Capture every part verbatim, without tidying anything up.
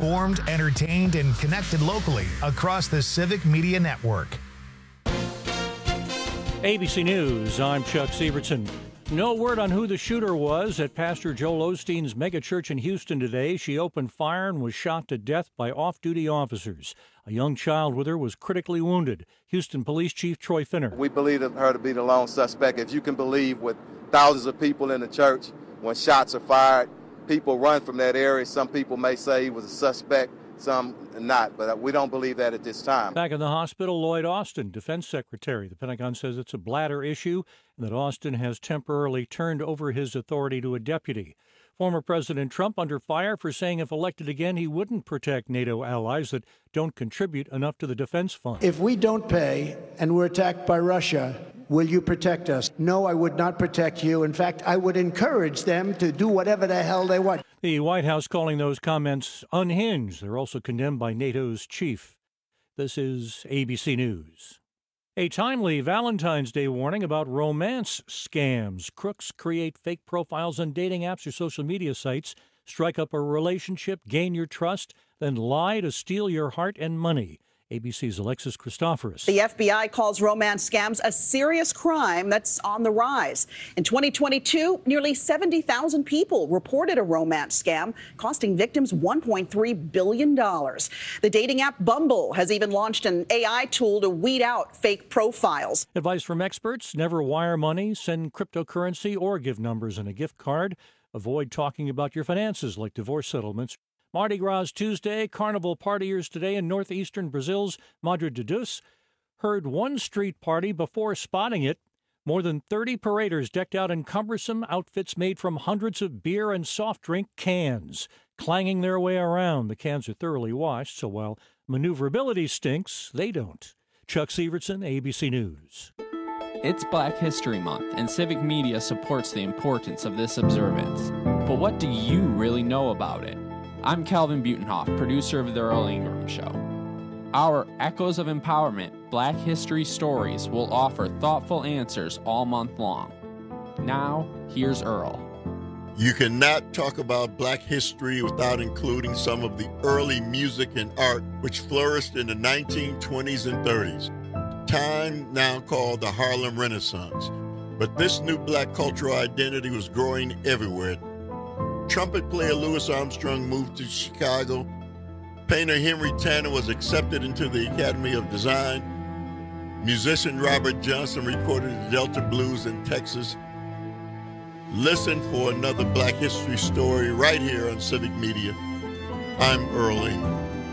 informed, entertained, and connected locally across the Civic Media Network. A B C News, I'm Chuck Sievertson. No word on who the shooter was at Pastor Joel Osteen's megachurch in Houston today. She opened fire and was shot to death by off-duty officers. A young child with her was critically wounded. Houston Police Chief Troy Finner. We believe her to be the lone suspect. If you can believe, with thousands of people in the church, when shots are fired, people run from that area. Some people may say he was a suspect, some not, but we don't believe that at this time. Back in the hospital, Lloyd Austin, Defense Secretary. The Pentagon says it's a bladder issue and that Austin has temporarily turned over his authority to a deputy. Former President Trump under fire for saying if elected again, he wouldn't protect NATO allies that don't contribute enough to the defense fund. If we don't pay and we're attacked by Russia, will you protect us? No, I would not protect you. In fact, I would encourage them to do whatever the hell they want. The White House calling those comments unhinged. They're also condemned by NATO's chief. This is A B C News. A timely Valentine's Day warning about romance scams. Crooks create fake profiles on dating apps or social media sites, strike up a relationship, gain your trust, then lie to steal your heart and money. A B C's Alexis Christoforous. The F B I calls romance scams a serious crime that's on the rise. In twenty twenty-two, nearly seventy thousand people reported a romance scam, costing victims one point three billion dollars. The dating app Bumble has even launched an A I tool to weed out fake profiles. Advice from experts: never wire money, send cryptocurrency, or give numbers and a gift card. Avoid talking about your finances like divorce settlements. Mardi Gras Tuesday, carnival partiers today in northeastern Brazil's Madre de Deus heard one street party before spotting it. More than thirty paraders decked out in cumbersome outfits made from hundreds of beer and soft drink cans, clanging their way around. The cans are thoroughly washed, so while maneuverability stinks, they don't. Chuck Sievertson, A B C News. It's Black History Month, and Civic Media supports the importance of this observance. But what do you really know about it? I'm Calvin Butenhoff, producer of The Earl Ingram Show. Our Echoes of Empowerment Black History Stories will offer thoughtful answers all month long. Now, here's Earl. You cannot talk about Black history without including some of the early music and art which flourished in the nineteen twenties and thirties, time now called the Harlem Renaissance. But this new Black cultural identity was growing everywhere. Trumpet player Louis Armstrong moved to Chicago. Painter Henry Tanner was accepted into the Academy of Design. Musician Robert Johnson recorded the Delta Blues in Texas. Listen for another Black history story right here on Civic Media. I'm Earl Ingram.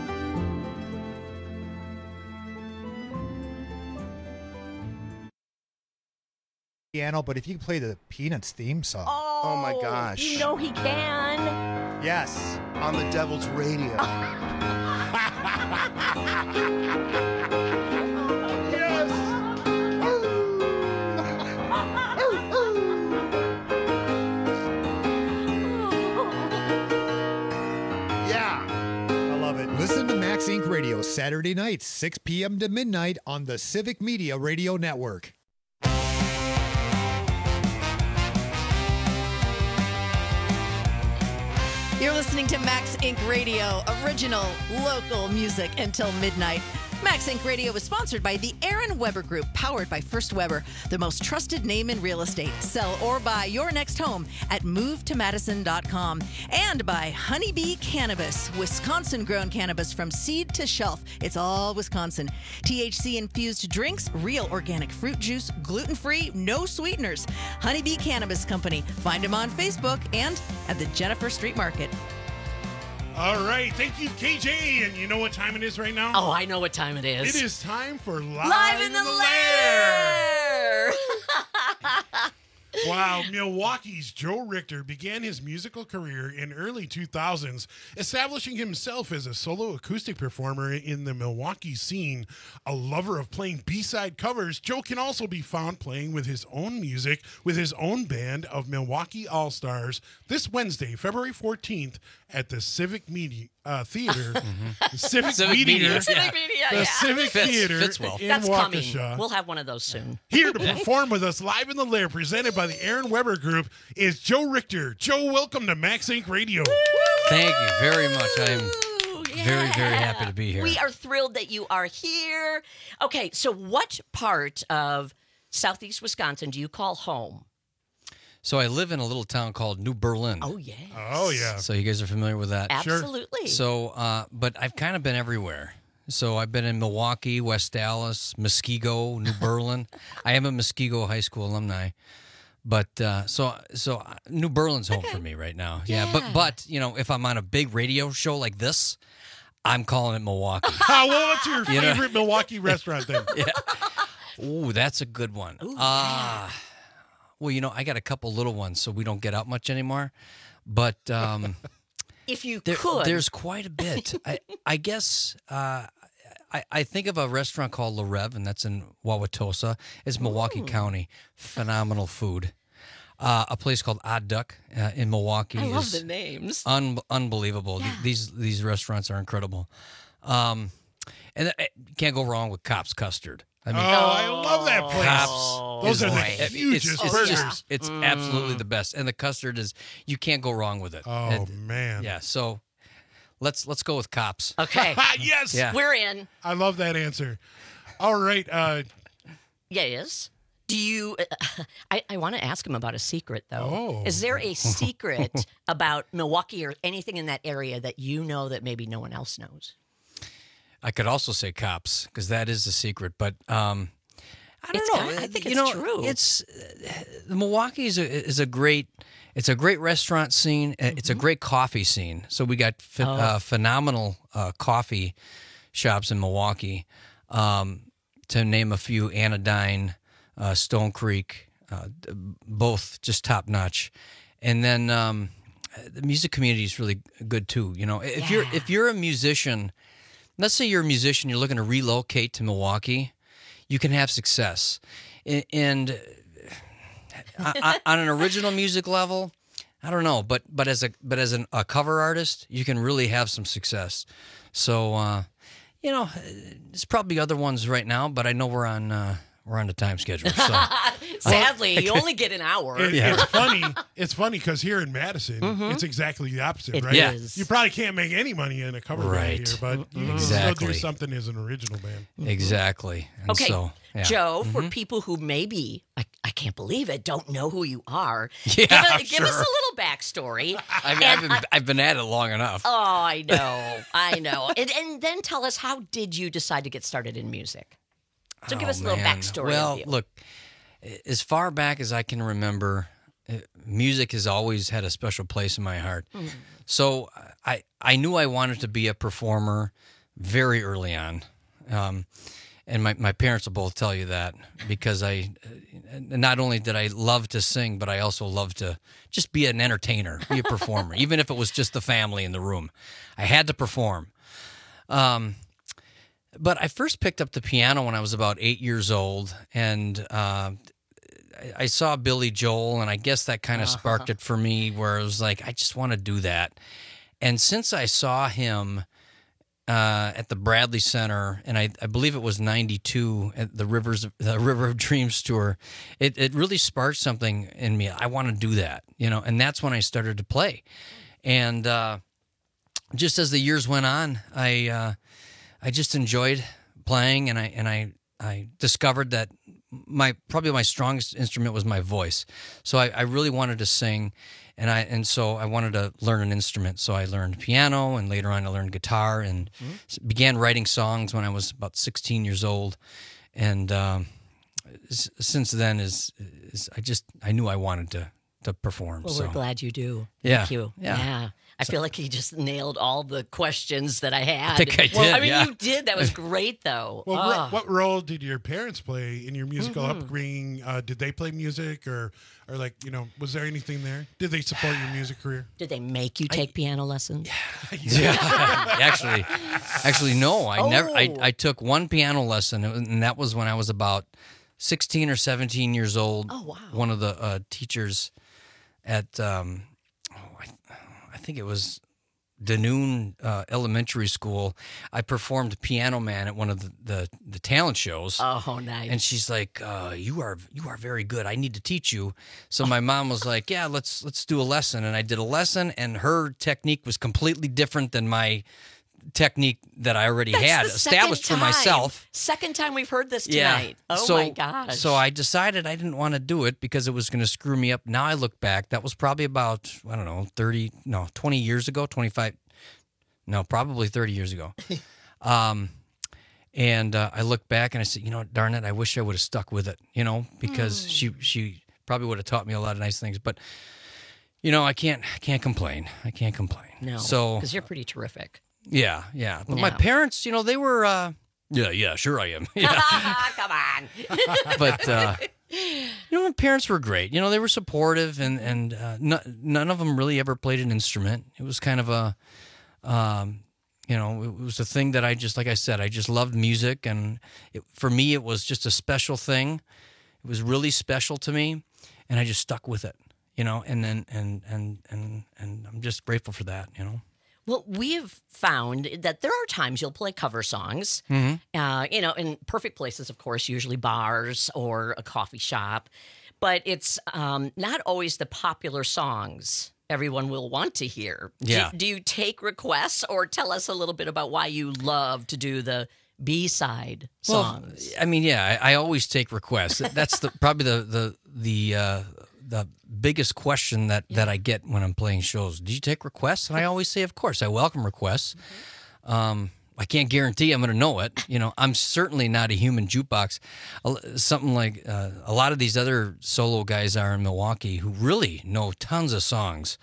Piano, but if you can play the Peanuts theme song. Oh, oh my gosh. You know he can. Yes. On the Devil's Radio. Yes. Yeah. I love it. Listen to Max Inc Radio Saturday nights, six p.m. to midnight on the Civic Media Radio Network. You're listening to Max Inc Radio, original local music until midnight. Max Inc Radio is sponsored by the Aaron Weber Group, powered by First Weber, the most trusted name in real estate. Sell or buy your next home at move to madison dot com. And by Honeybee Cannabis, Wisconsin-grown cannabis from seed to shelf. It's all Wisconsin. T H C-infused drinks, real organic fruit juice, gluten-free, no sweeteners. Honeybee Cannabis Company. Find them on Facebook and at the Jennifer Street Market. All right. Thank you, K J. And you know what time it is right now? Oh, I know what time it is. It is time for Live, Live in, in the, the Lair! Wow. Milwaukee's Joe Richter began his musical career in early two thousands, establishing himself as a solo acoustic performer in the Milwaukee scene. A lover of playing B-side covers, Joe can also be found playing with his own music with his own band of Milwaukee All-Stars this Wednesday, February fourteenth at the Civic Media uh, Theater. mm-hmm. Civic, Civic Media. Media. Civic Media, The yeah. Civic Fits, Theater fits well. in That's Waukesha. coming. We'll have one of those soon. Here to perform with us live in the Lair, presented by the Aaron Weber Group, is Joe Richter. Joe, welcome to Max Inc Radio. Thank you very much. I'm Very, very happy to be here. We are thrilled that you are here. Okay, so what part of Southeast Wisconsin do you call home? So I live in a little town called New Berlin. Oh, yeah. Oh, yeah. So you guys are familiar with that? Absolutely. So, uh, but I've kind of been everywhere. So I've been in Milwaukee, West Dallas, Muskego, New Berlin. I am a Muskego High School alumni. But uh, so so New Berlin's home for me right now. Yeah. yeah. But but you know, if I'm on a big radio show like this, I'm calling it Milwaukee. well, what's your You know? favorite Milwaukee restaurant then? Yeah. Ooh, that's a good one. Ah. Uh, well, you know, I got a couple little ones, so we don't get out much anymore. But um, if you there, could, there's quite a bit. I I guess. Uh, I, I think of a restaurant called Le Rev, and that's in Wauwatosa. It's Milwaukee Ooh. County. Phenomenal food. Uh, a place called Odd Duck uh, in Milwaukee. I love is the names. Un- unbelievable. Yeah. These these restaurants are incredible. Um, and uh, can't go wrong with Kopp's Custard. I mean, oh, I love that place. Kopp's Those is are the like- it's- hugest it's, burgers. just- it's Mm. absolutely the best. And the custard is, you can't go wrong with it. Oh, And- man. Yeah, so let's let's go with Kopp's. Okay. yes. Yeah. We're in. I love that answer. All right. Uh, Yes. Do you? Uh, I, I want to ask him about a secret, though. Oh. Is there a secret about Milwaukee or anything in that area that you know that maybe no one else knows? I could also say Kopp's because that is the secret, but um, I don't It's know. kind- I think you it's know, true. It's uh, Milwaukee is a, is a great. It's a great restaurant scene. Uh, It's a great coffee scene. So we got ph- Oh. uh, phenomenal uh, coffee shops in Milwaukee. Um, to name a few, Anodyne, uh, Stone Creek, uh, d- both just top notch. And then um, the music community is really good too. You know, if you're if you're a musician, let's say you're a musician, you're looking to relocate to Milwaukee, you can have success. A- And uh, on on an original music level, I don't know, but but as a but as an, a cover artist, you can really have some success. So uh, you know, there's probably other ones right now, but I know we're on uh, we're on the time schedule. So Sadly, you only get an hour. It, Yeah. It's funny. It's funny because here in Madison, Mhm. it's exactly the opposite, It right? Yeah. is. You probably can't make any money in a cover band Right. here, but you can Exactly. still do something as an original band. exactly. And Okay, so, yeah. Joe, for people who maybe, I, I can't believe it, don't know who you are, Yeah, give, a, give us a sure. little backstory. I've, And I've, been, I- I've been at it long enough. oh, I know. I know. And, and then tell us, how did you decide to get started in music? So give Oh, us a little man. backstory. Well, of you. look, as far back as I can remember, uh, music has always had a special place in my heart. Mm. So I I knew I wanted to be a performer very early on. Um, and my, my parents will both tell you that because I uh, not only did I love to sing, but I also loved to just be an entertainer, be a performer, even if it was just the family in the room. I had to perform. Um, but I first picked up the piano when I was about eight years old, and uh, I- I saw Billy Joel, and I guess that kind of sparked it for me, where I was like, I just want to do that. And since I saw him uh, at the Bradley Center, and I, I believe it was ninety-two at the Rivers, the River of Dreams tour, it, it really sparked something in me. I want to do that, you know, and that's when I started to play. And uh, just as the years went on, I uh, I just enjoyed playing, and I and I I discovered that my probably my strongest instrument was my voice. So I, I really wanted to sing, and I and so I wanted to learn an instrument. So I learned piano, and later on I learned guitar, and s- began writing songs when I was about sixteen years old. And um, s- since then is, is I just I knew I wanted to to perform. Well, so. we're glad you do. Yeah. Thank you. Yeah. I feel like he just nailed all the questions that I had. I think I Well, did, I mean, yeah. you did. That was great, though. Well, Ah. ro- what role did your parents play in your musical Mhm. upbringing? Uh, did they play music, or, or like you know, was there anything there? Did they support your music career? Did they make you take piano lessons? Yeah, actually, actually, no. I never. I, Oh. I took one piano lesson, and that was when I was about sixteen or seventeen years old. Oh, wow. One of the uh, teachers at, um, oh, I, I think it was Danoon uh, Elementary School. I performed Piano Man at one of the the, the talent shows. Oh, nice. And she's like, uh, "You are you are very good. I need to teach you." So my mom was like, "Yeah, let's let's do a lesson." And I did a lesson, and her technique was completely different than my technique that I already That's had the established for second time. myself. Second time we've heard this Yeah. tonight. Oh so, my gosh. So I decided I didn't want to do it because it was going to screw me up. Now I look back, that was probably about, I don't know, thirty, no, twenty years ago, twenty-five, no, probably thirty years ago. um, and uh, I look back and I said, you know, darn it, I wish I would have stuck with it, you know, because Hmm. she she probably would have taught me a lot of nice things. But, you know, I can't, I can't complain. I can't complain. No, So because you're pretty terrific. yeah, yeah. But my Yeah. parents, you know, they were, uh, yeah, yeah, sure I am. Yeah. Come on. But, uh, you know, my parents were great. You know, they were supportive, and, and uh, no, none of them really ever played an instrument. It was kind of a, um, you know, it was a thing that I just, like I said, I just loved music. And it, for me, it was just a special thing. It was really special to me, and I just stuck with it, you know, and then, and, and, and, and I'm just grateful for that, you know. Well, we've found that there are times you'll play cover songs, Mhm. uh, you know, in perfect places, of course, usually bars or a coffee shop, but it's um, not always the popular songs everyone will want to hear. Do- Yeah. Do, you take requests, or tell us a little bit about why you love to do the B-side songs? Well, I mean, yeah, I, I always take requests. That's the probably the the the uh, the biggest question that, that I get when I'm playing shows. Do you take requests? And I always say, of course, I welcome requests. Um, I can't guarantee I'm going to know it. You know, I'm certainly not a human jukebox. A- Something like uh, a lot of these other solo guys are in Milwaukee who really know tons of songs.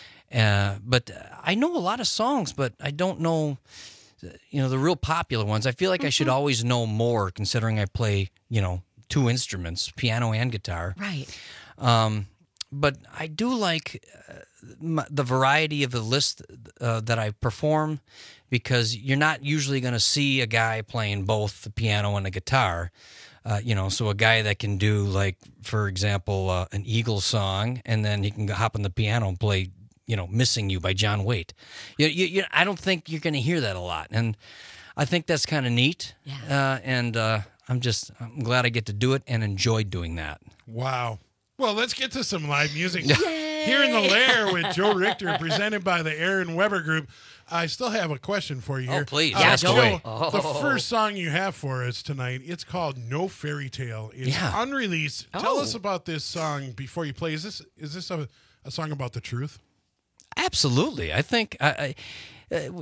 Uh, but I know a lot of songs, but I don't know, you know, the real popular ones. I feel like I should always know more, considering I play, you know, two instruments, piano and guitar. Right. Um, but I do like uh, m- the variety of the list uh, that I perform, because you're not usually going to see a guy playing both the piano and the guitar. Uh, you know, so a guy that can do, like, for example, uh, an Eagles song, and then he can hop on the piano and play, you know, Missing You by John Waite. You, you, you, I don't think you're going to hear that a lot. And I think that's kind of neat. Yeah. Uh, and uh, I'm just, I'm glad I get to do it and enjoy doing that. Wow. Well, let's get to some live music. Here in the Lair with Joe Richter, presented by the Aaron Weber Group. I still have a question for you here. Oh, please. Uh, Ask Joe, away. The first song you have for us tonight, it's called No Fairy Tale. It's Yeah. unreleased. Tell Oh. us about this song before you play. Is this is this a, a song about the truth? Absolutely. I think I, I, uh,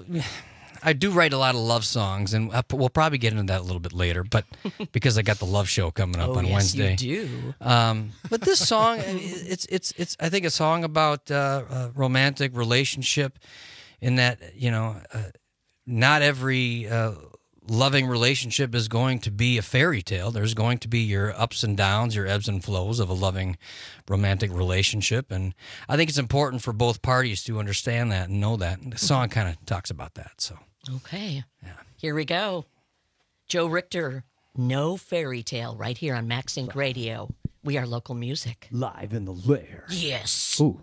I do write a lot of love songs, and I- we'll probably get into that a little bit later, but because I got the love show coming up Oh, on yes, Wednesday. you do. Um, but this song, I mean, it's it's it's. I think a song about uh, a romantic relationship, in that, you know, uh, not every uh, loving relationship is going to be a fairy tale. There's going to be your ups and downs, your ebbs and flows of a loving romantic relationship, and I think it's important for both parties to understand that and know that. And the song kind of talks about that. So Okay. Yeah. Here we go. Joe Richter, No Fairy Tale, right here on Max Inc Radio. We are local music. Live in the Lair. Yes. Ooh.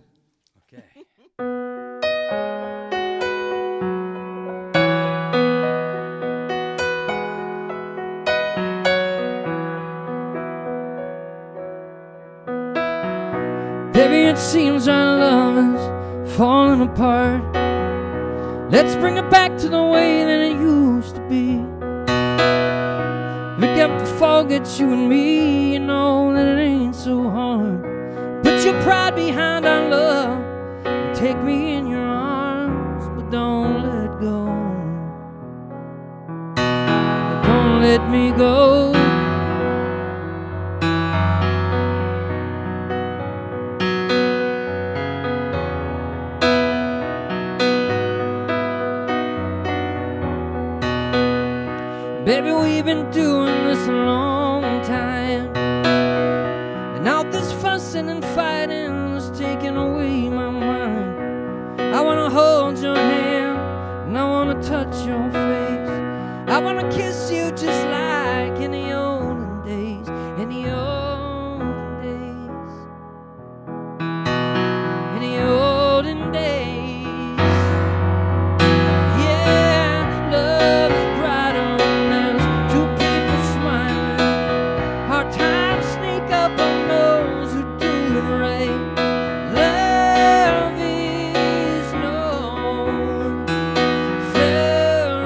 Baby, it seems our love is falling apart. Let's bring it back to the way that it used to be. Forget before it's you and me. You know that it ain't so hard. Put your pride behind our love and take me in your arms, but don't let go. Don't let me go. Baby, we've been doing this a long time, and all this fussing and fighting is taking away my mind. I wanna hold your hand, and I wanna touch your face. I wanna kiss you just like in the olden days, in the olden days, in the olden days. Yeah, love is brighter when there's two people smiling. Hard times sneak up on those who do it right. Love is no fairy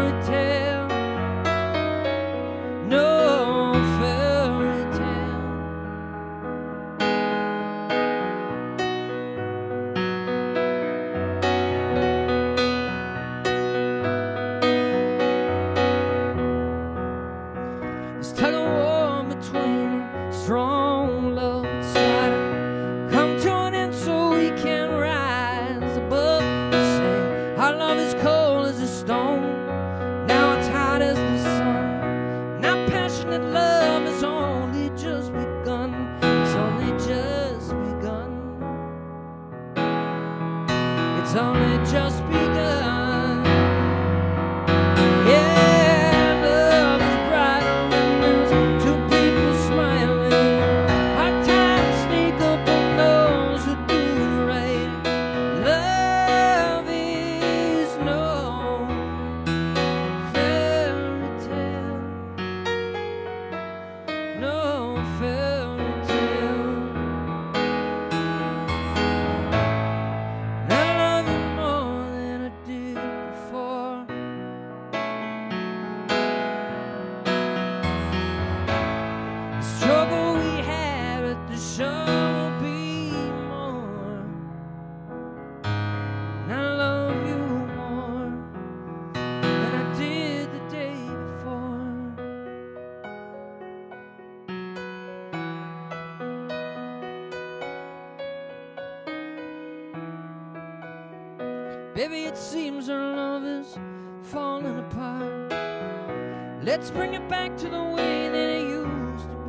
Baby, it seems our love is falling apart. Let's bring it back to the way that it used to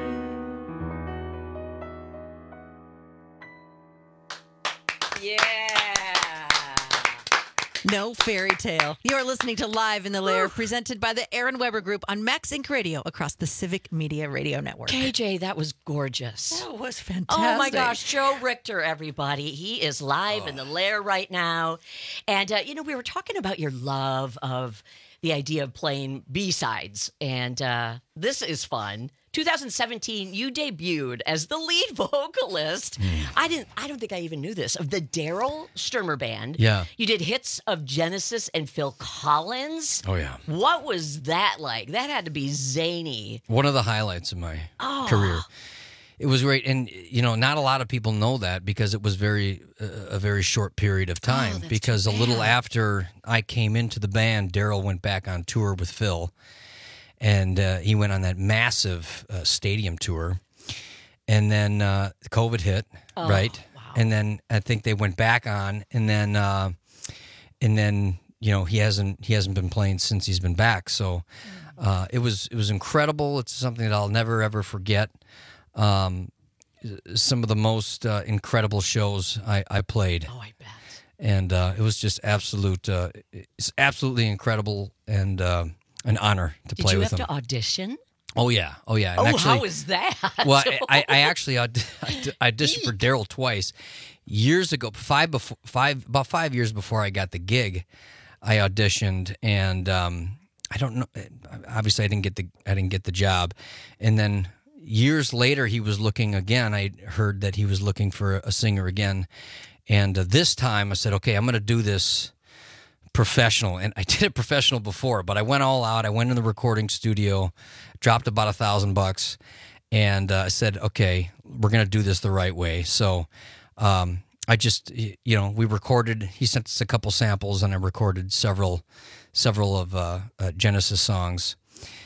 be. Yeah. No fairy tale. You're listening to Live in the Lair, presented by the Aaron Weber Group on Max Inc Radio across the Civic Media Radio Network. K J, that was gorgeous. That was fantastic. Oh my gosh, Joe Richter, everybody. He is live oh. in the Lair right now. And, uh, you know, we were talking about your love of the idea of playing B-sides. And uh, this is fun. two thousand seventeen, you debuted as the lead vocalist. Mm. I didn't. I don't think I even knew this, of the Daryl Sturmer Band. Yeah. You did hits of Genesis and Phil Collins. Oh, yeah. What was that like? That had to be zany. One of the highlights of my oh. career. It was great, and you know, not a lot of people know that because it was very uh, a very short period of time. Oh, because a little after I came into the band, Daryl went back on tour with Phil, and uh, he went on that massive uh, stadium tour, and then uh, COVID hit, oh, right? Wow. And then I think they went back on, and then uh, and then you know he hasn't he hasn't been playing since he's been back. So uh, it was it was incredible. It's something that I'll never ever forget. Um, some of the most uh, incredible shows I, I played. Oh, I bet. And uh, it was just absolute, uh, it's absolutely incredible and uh, an honor to Did play you with have them. to audition? Oh yeah, oh yeah. And Oh, actually, how was that? Well, I, I, I actually aud- I auditioned for Daryl twice years ago. Five before five, about five years before I got the gig, I auditioned, and um, I don't know. Obviously, I didn't get the I didn't get the job, and then. Years later, he was looking again. I heard that he was looking for a singer again. And uh, this time I said, okay, I'm going to do this professional. And I did it professional before, but I went all out. I went in the recording studio, dropped about a thousand bucks, and uh, I said, okay, we're going to do this the right way. So um, I just, you know, we recorded, he sent us a couple samples, and I recorded several, several of uh, uh, Genesis songs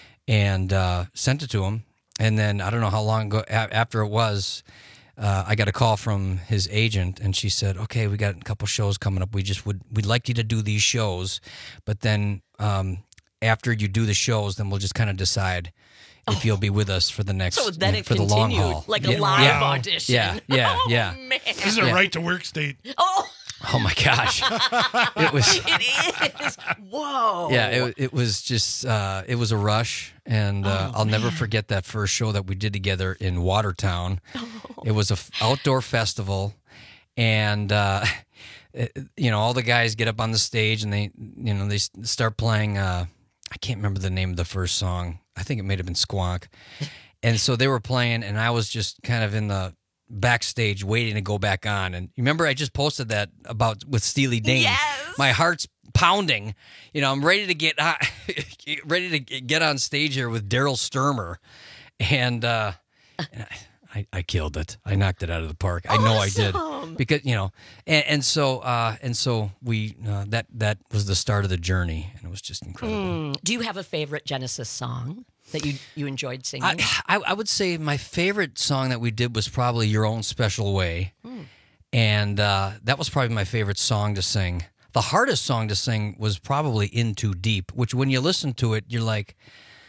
and uh, sent it to him. And then I don't know how long ago after it was, uh, I got a call from his agent, and she said, "Okay, we got a couple shows coming up. We just would we'd like you to do these shows, but then um, after you do the shows, then we'll just kind of decide if oh. you'll be with us for the next so then you know, it for the long continued, haul, like a yeah. live yeah. audition. Yeah, yeah, oh, yeah. Man. This is a yeah. right to work state. Oh. Oh my gosh! It was. It is. Whoa. Yeah, it it was just uh, it was a rush, and uh, oh, I'll man. never forget that first show that we did together in Watertown. Oh. It was a f- outdoor festival, and uh, it, you know all the guys get up on the stage and they you know they start playing. Uh, I can't remember the name of the first song. I think it may have been Squonk, and so they were playing, and I was just kind of in the backstage waiting to go back on. And you remember I just posted that about with Steely Dan. Yes. My heart's pounding. You know, I'm ready to get uh, ready to get on stage here with Daryl Sturmer, and, uh, and I, I killed it. I knocked it out of the park. I know Awesome. I did because you know, and, and so uh, and so we uh, that that was the start of the journey, and it was just incredible. Mm. Do you have a favorite Genesis song that you you enjoyed singing? I, I, I would say my favorite song that we did was probably Your Own Special Way. Mm. And uh, that was probably my favorite song to sing. The hardest song to sing was probably In Too Deep, which when you listen to it, you're like,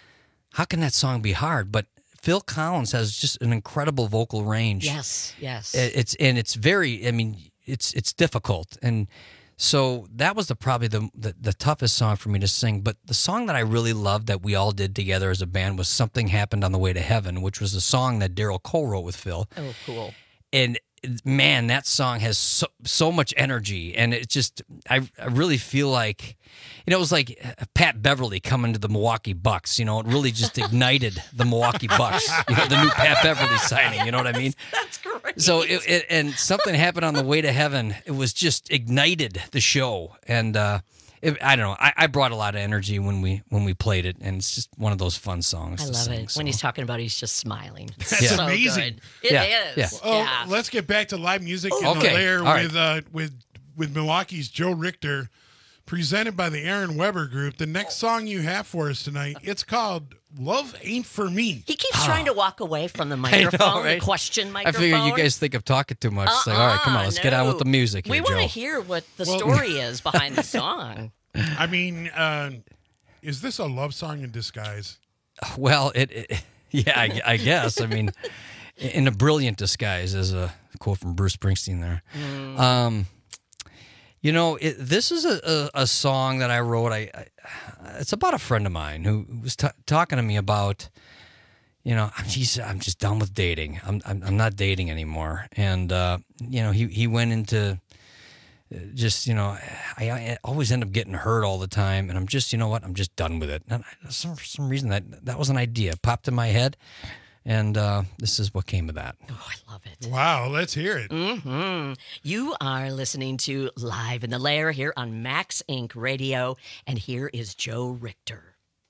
how can that song be hard? But Phil Collins has just an incredible vocal range. Yes, yes. It's and it's very, I mean, it's it's difficult. And so that was the probably the, the the toughest song for me to sing. But the song that I really loved that we all did together as a band was Something Happened on the Way to Heaven, which was a song that Daryl co-wrote with Phil. Oh, cool. And man, that song has so, so much energy, and it just I, I really feel like, you know, it was like Pat Beverly coming to the Milwaukee Bucks. You know, it really just ignited the Milwaukee Bucks. You know, the new Pat Beverly signing. You know what I mean? That's great. So it, it and Something Happened on the Way to Heaven. It was just ignited the show, and uh, it, I don't know. I, I brought a lot of energy when we when we played it, and it's just one of those fun songs. I to love sing, it. so. When he's talking about it, he's just smiling. That's Yeah. so amazing. Good. It Yeah, is. yeah. Oh, Yeah. let's get back to live music in Okay, the Lair all right. with uh, with with Milwaukee's Joe Richter, presented by the Aaron Weber Group. The next song you have for us tonight, it's called Love Ain't For Me. He keeps trying to walk away from the microphone, know, right? the question I microphone. figure you guys think I'm talking too much. It's like, all right, come on, let's Uh-uh, get on no. with the music here, We want to Joe. hear what the Well- story is behind the song. I mean, uh, is this a love song in disguise? Well, it, it yeah, I, I guess. I mean, in a brilliant disguise, is a quote from Bruce Springsteen there. Mm. Um, you know, it, this is a, a, a song that I wrote. I, I it's about a friend of mine who was t- talking to me about, you know, I'm just, I'm just done with dating. I'm I'm, I'm not dating anymore. And uh, you know, he he went into just, you know, I, I always end up getting hurt all the time, and I'm just, you know what, I'm just done with it. And I, some, for some reason, that that was an idea popped in my head, and uh, this is what came of that. Oh, I love it. Wow, let's hear it. Mm-hmm. You are listening to Live in the Lair here on Max Inc Radio, and here is Joe Richter.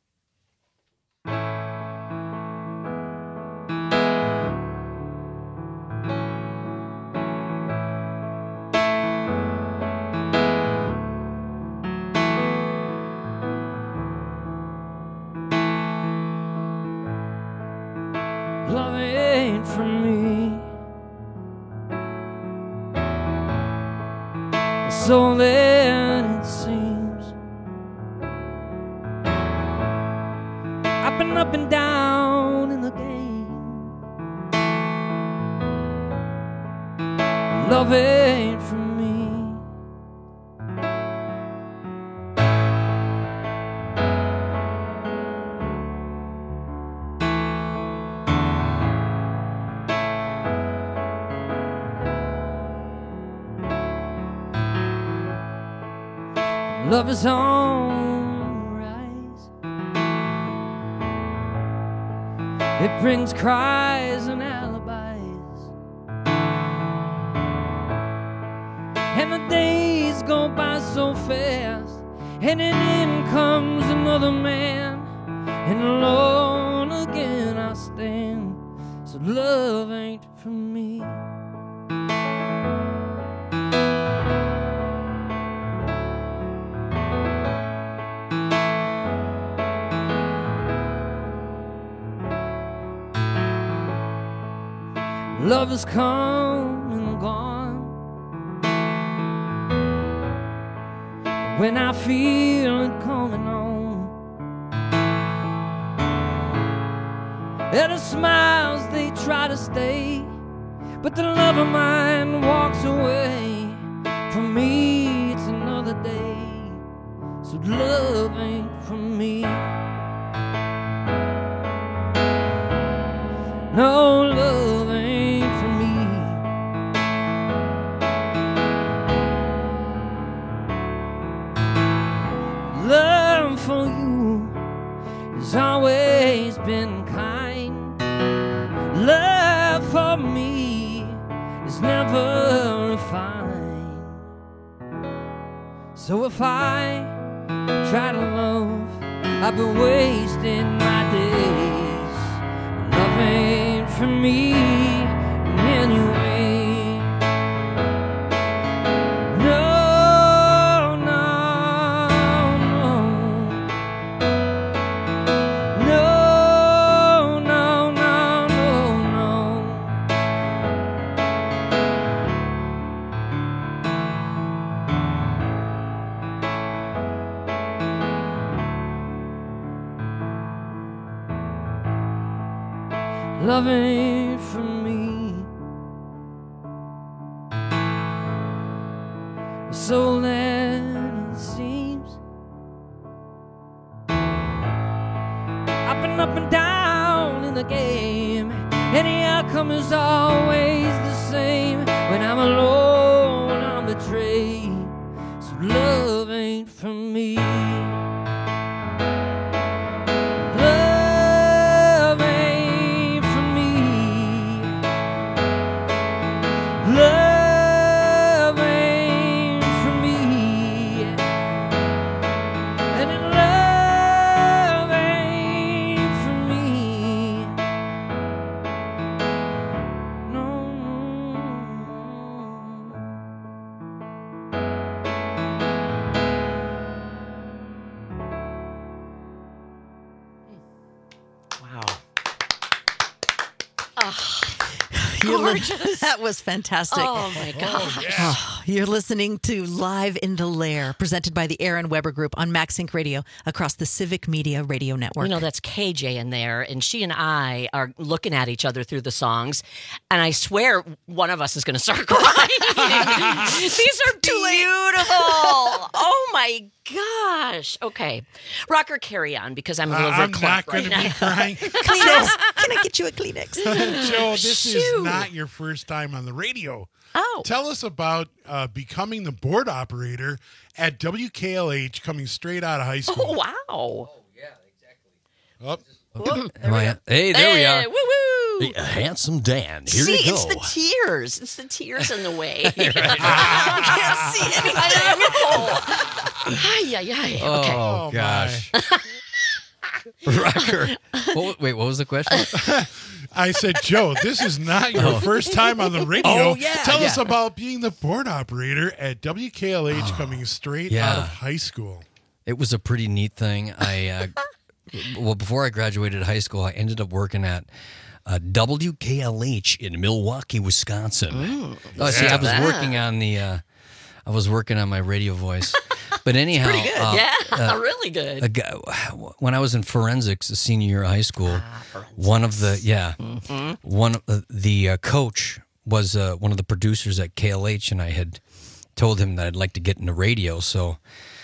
Love ain't for me. So then it seems. Up and up and down in the game. Love ain't for me. Love is on the rise. It brings cries and alibis, and the days go by so fast, and then in comes another man, and alone again I stand. So love ain't for me. Love has come and gone. When I feel it coming on, and the smiles they try to stay, but the love of mine walks away. For me it's another day, so love ain't for me. No, love ain't for me. Love for you has always been kind. Love for me is never refined. So if I try to love, I've been wasting my days. Love ain't for me anyway. No, no, no. No, no, no, no, no. Love ain't for me. So then it seems. Up and up and down in the game, and the outcome is always the same. When I'm alone, I'm betrayed. So love ain't for me. Love ain't for me. Love ain't for me. And love ain't for me. No, no. You're li- Gorgeous. that was fantastic. Oh, my gosh. Oh, you're listening to Live in the Lair, presented by the Aaron Weber Group on Max Inc Radio across the Civic Media Radio Network. You know, that's K J in there, and she and I are looking at each other through the songs, and I swear one of us is going to start crying. These are beautiful. Oh, my gosh. Okay. Rocker, carry on, because I'm a little Uh, I'm verklempt not going right to be now. crying. Kleenex. Can I get you a Kleenex? Joe, this Shoot. is not your first time on the radio. Oh. Tell us about uh, becoming the board operator at W K L H coming straight out of high school. Oh, wow. Oh. Am I, hey, there we Hey, are. woo-woo. Hey, handsome Dan. Here See, you go. it's the tears. It's the tears in the way. I can't see anything. Ay, ay, ay. Okay. Oh, gosh. Rocker. What, wa- wait, what was the question? I said, Joe, this is not your Oh. first time on the radio. Oh, yeah, Tell us yeah. about being the board operator at W K L H coming straight yeah. out of high school. It was a pretty neat thing. I uh, well, before I graduated high school, I ended up working at uh, W K L H in Milwaukee, Wisconsin. Oh, see, I was Yeah. working on the, uh, I was working on my radio voice. But anyhow, Pretty good. uh, yeah, uh, really good. a guy, when I was in forensics, a senior year of high school, one of the yeah, one of the, the uh, coach was uh, one of the producers at K L H, and I had told him that I'd like to get into radio, so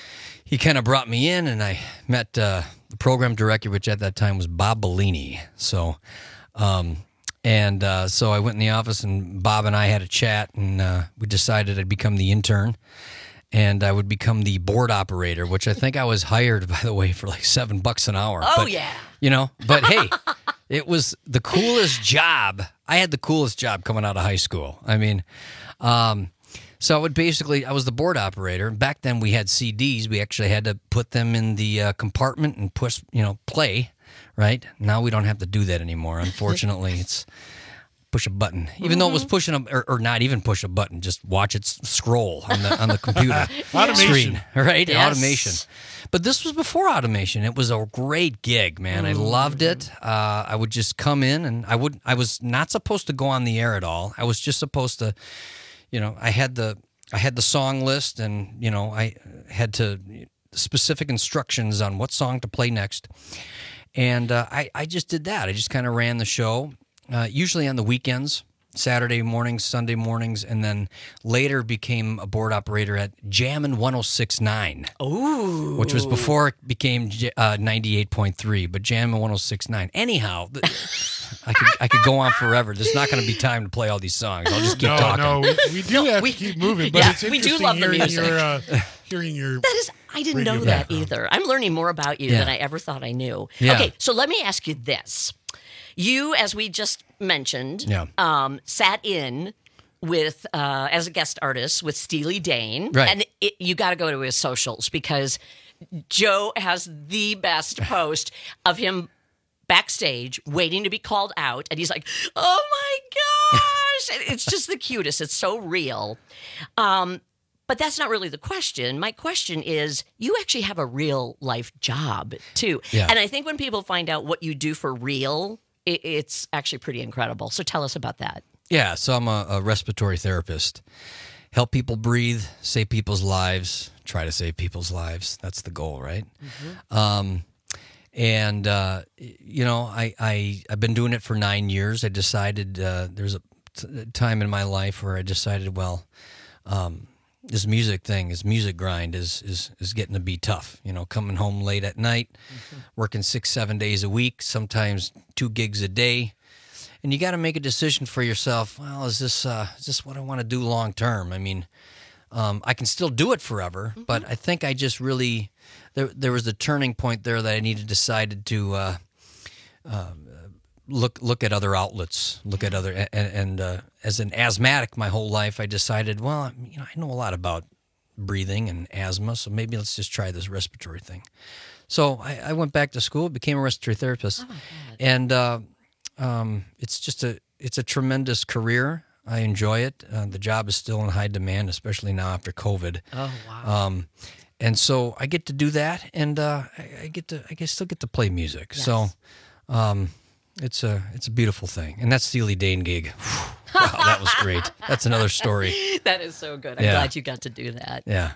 he kind of brought me in, and I met uh, the program director, which at that time was Bob Bellini. So, um, and uh, so I went in the office, and Bob and I had a chat, and uh, we decided I'd become the intern. And I would become the board operator, which I think I was hired, by the way, for like seven bucks an hour. Oh, but, yeah. You know, but hey, it was the coolest job. I had the coolest job coming out of high school. I mean, um, so I would basically, I was the board operator. Back then we had C Ds. We actually had to put them in the uh, compartment and push, you know, play, right? Now we don't have to do that anymore. Unfortunately, it's push a button, even mm-hmm. though it was pushing a, or, or not even push a button, just watch it s- scroll on the on the computer Automation. screen, right? Yes. Automation. But this was before automation. It was a great gig, man. Mm-hmm. I loved it. Uh, I would just come in, and I would. I was not supposed to go on the air at all. I was just supposed to, you know, I had the I had the song list, and you know, I had to specific instructions on what song to play next, and uh, I I just did that. I just kind of ran the show. Uh, usually on the weekends, Saturday mornings, Sunday mornings, and then later became a board operator at Jammin' one oh six point nine. Ooh. Which was before it became uh, ninety-eight point three, but Jammin' one oh six point nine. Anyhow, the, I could I could go on forever. There's not going to be time to play all these songs. I'll just keep no, talking. No, we, we do have we, to keep moving, but yeah, it's we interesting do love the hearing, music. your, uh, hearing your... That is, I didn't radio know that background. either. I'm learning more about you Yeah. than I ever thought I knew. Yeah. Okay, so let me ask you this. You, as we just mentioned, Yeah. um, sat in with uh, as a guest artist with Steely Dan, Right. and it, you got to go to his socials because Joe has the best post of him backstage waiting to be called out, and he's like, "Oh my gosh!" And it's just the cutest. It's so real. Um, But that's not really the question. My question is, you actually have a real life job too. Yeah. And I think when people find out what you do for real, it, it's actually pretty incredible. So tell us about that. Yeah, so I'm a, a respiratory therapist. Help people breathe, save people's lives, try to save people's lives. That's the goal, right? Mm-hmm. Um, and, uh, you know, I, I, I've been doing it for nine years. I decided uh, there's a t- time in my life where I decided, well, um, this music thing, this music grind is, is, is getting to be tough. You know, coming home late at night, mm-hmm. working six, seven days a week, sometimes two gigs a day. And you got to make a decision for yourself. Well, is this uh, is this what I want to do long term? I mean, um, I can still do it forever, mm-hmm. but I think I just really there there was a turning point there that I needed decided to uh, uh, look look at other outlets, look yeah. at other and, and uh, as an asthmatic my whole life, I decided, well, you know, I know a lot about breathing and asthma, so maybe let's just try this respiratory thing. So I, I went back to school, became a respiratory therapist, oh, and. Uh, Um, it's just a it's a tremendous career. I enjoy it. Uh, the job is still in high demand, especially now after COVID. Oh wow! Um, and so I get to do that, and uh, I, I get to I still get to play music. Yes. So, um, It's a it's a beautiful thing, and that Steely Dan gig, wow, that was great. That's another story. That is so good. I'm Yeah. glad you got to do that. Yeah.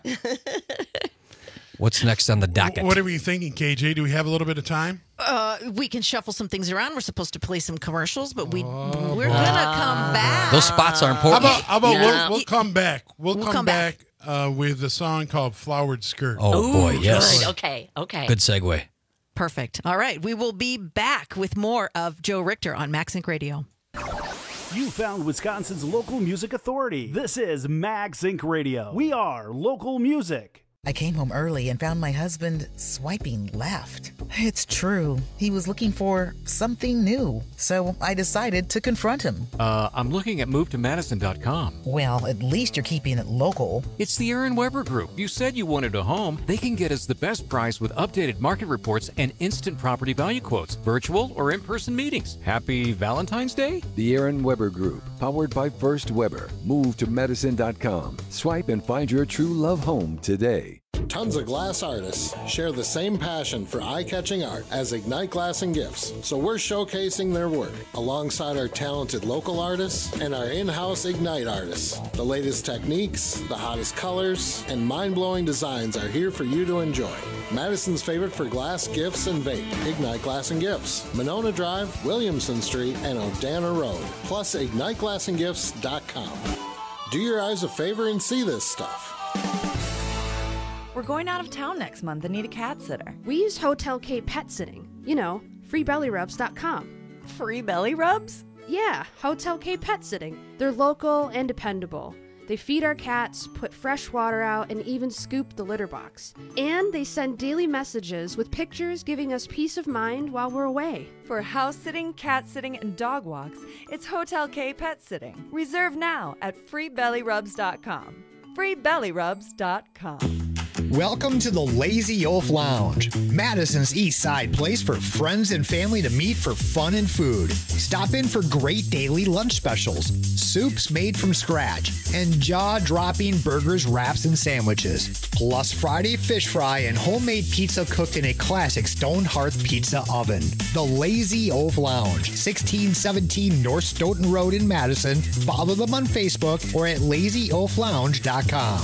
What's next on the docket? What are we thinking, K J? Do we have a little bit of time? Uh, we can shuffle some things around. We're supposed to play some commercials, but we we're gonna come back. Those spots are important. How about, how about Yeah. we'll, we'll come back? We'll, We'll come, come back, uh, with a song called Flowered Skirt. Oh, boy, yes. Good. Okay, okay. Good segue. Perfect. All right, we will be back with more of Joe Richter on Max Inc Radio. You found Wisconsin's local music authority. This is Max Inc Radio. We are local music. I came home early and found my husband swiping left. It's true. He was looking for something new. So I decided to confront him. Uh, I'm looking at move to madison dot com. Well, at least you're keeping it local. It's the Aaron Weber Group. You said you wanted a home. They can get us the best price with updated market reports and instant property value quotes, virtual or in-person meetings. Happy Valentine's Day? The Aaron Weber Group, powered by First Weber. move to madison dot com. Swipe and find your true love home today. Tons of glass artists share the same passion for eye-catching art as Ignite Glass and Gifts, so we're showcasing their work alongside our talented local artists and our in-house Ignite artists. The latest techniques, the hottest colors, and mind-blowing designs are here for you to enjoy. Madison's favorite for glass, gifts, and vape, Ignite Glass and Gifts, Monona Drive, Williamson Street, and Odana Road, plus ignite glass and gifts dot com. Do your eyes a favor and see this stuff. We're going out of town next month and need a cat sitter. We use Hotel K Pet Sitting. You know, free belly rubs dot com. Free belly rubs? Yeah, Hotel K Pet Sitting. They're local and dependable. They feed our cats, put fresh water out, and even scoop the litter box. And they send daily messages with pictures giving us peace of mind while we're away. For house sitting, cat sitting, and dog walks, it's Hotel K Pet Sitting. Reserve now at free belly rubs dot com. free belly rubs dot com. Welcome to the Lazy Oaf Lounge, Madison's East Side place for friends and family to meet for fun and food. Stop in for great daily lunch specials, soups made from scratch, and jaw-dropping burgers, wraps, and sandwiches. Plus Friday fish fry and homemade pizza cooked in a classic stone hearth pizza oven. The Lazy Oaf Lounge, sixteen seventeen North Stoughton Road in Madison. Follow them on Facebook or at lazy oaf lounge dot com.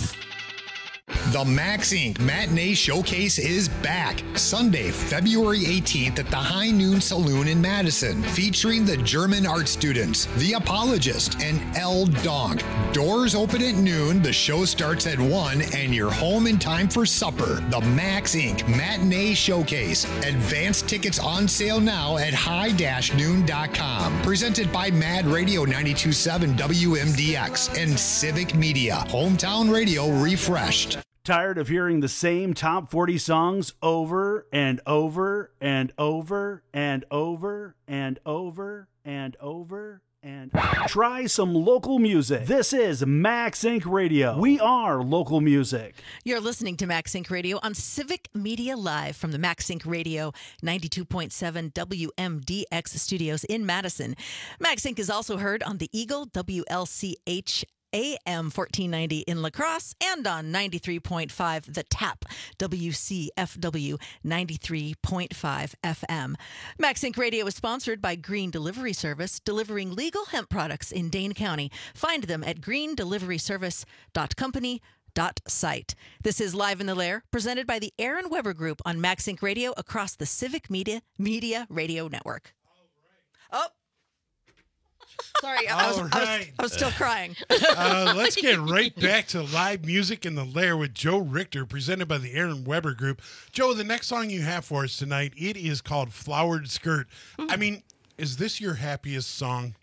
The Max Incorporated. Matinee Showcase is back Sunday, February eighteenth at the High Noon Saloon in Madison, featuring the German art students, The Apologist, and El Donk. Doors open at noon, the show starts at one, and you're home in time for supper. The Max Incorporated. Matinee Showcase. Advance tickets on sale now at high noon dot com. Presented by Mad Radio ninety-two point seven W M D X and Civic Media. Hometown radio refreshed. Tired of hearing the same top forty songs over and over and over and over and over and over and try some local music. This is Max Incorporated. Radio. We are local music. You're listening to Max Inc Radio on Civic Media Live from the Max Inc Radio ninety-two point seven W M D X studios in Madison. Max Inc is also heard on the Eagle W L C H A M fourteen ninety in La Crosse and on ninety-three point five The Tap, W C F W ninety-three point five F M. Max Inc Radio is sponsored by Green Delivery Service, delivering legal hemp products in Dane County. Find them at green delivery service dot company dot site. This is Live in the Lair, presented by the Aaron Weber Group on Max Inc Radio across the Civic Media, Media Radio Network. Oh. Sorry, I was, I, was, right. I was still crying. uh, let's get right back to live music in the Lair with Joe Richter, presented by the Aaron Weber Group. Joe, the next song you have for us tonight, it is called Flowered Skirt. Mm. I mean, is this your happiest song?